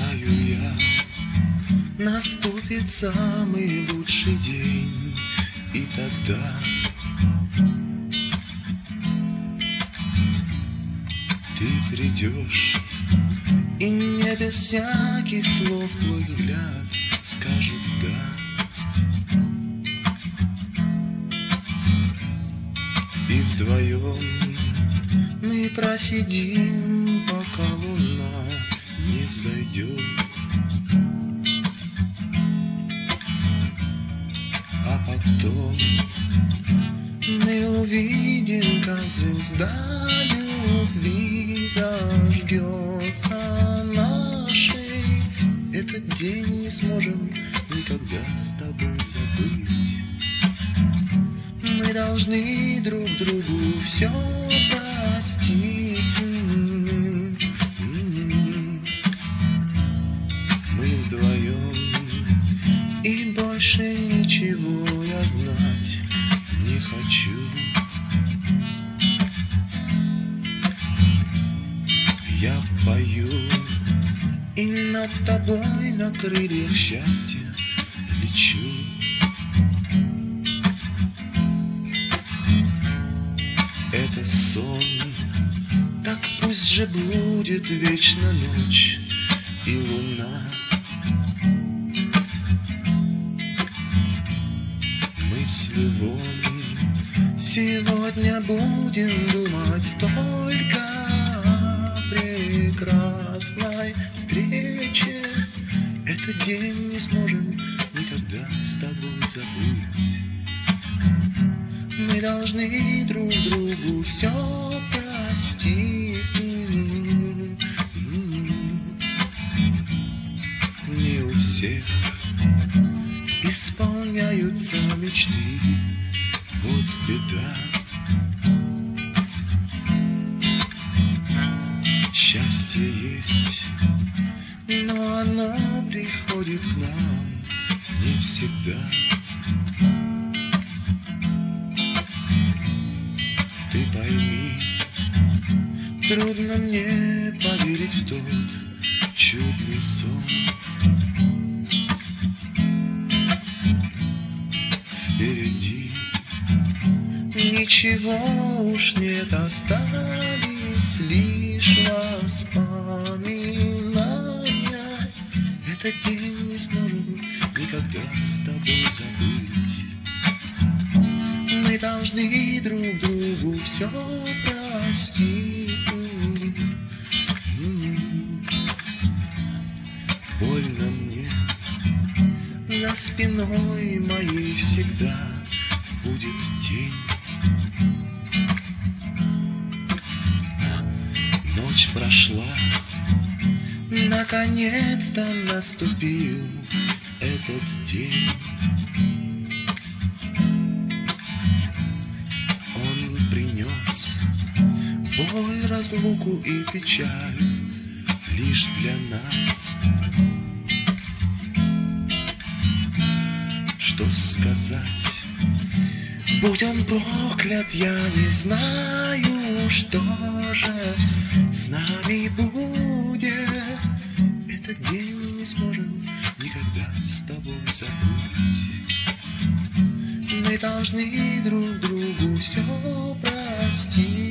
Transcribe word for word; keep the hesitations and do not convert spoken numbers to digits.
знаю я, наступит самый лучший день, и тогда ты придешь, и мне без всяких слов твой взгляд скажет «да». И вдвоем мы просидим, пока луна не взойдет. А потом мы увидим, как звезда любви зажгется нашей. Этот день не сможем никогда с тобой забыть. Мы должны друг другу все простить. Мы вдвоем, и больше ничего я знать не хочу. Я пою, и над тобой на крыльях счастья лечу. Это сон, так пусть же будет вечно ночь и луна. Мы с Львом сегодня будем думать только о прекрасной встрече. Этот день не сможем никогда с тобой забыть. Мы должны друг другу все простить. Не у всех исполняются мечты, вот беда. Счастье есть, но оно приходит к нам не всегда. Ты пойми, трудно мне поверить в тот чудный сон. Впереди ничего уж нет, остались лишь воспоминания. Этот день не сможем никогда с тобой забыть. Мы должны друг другу все простить. Больно мне, за спиной моей всегда будет день. Ночь прошла, наконец-то наступил этот день. Боль, разлуку и печаль лишь для нас. Что сказать? Будь он проклят, я не знаю, что же с нами будет. Этот день не сможем никогда с тобой забыть. Мы должны друг другу все простить.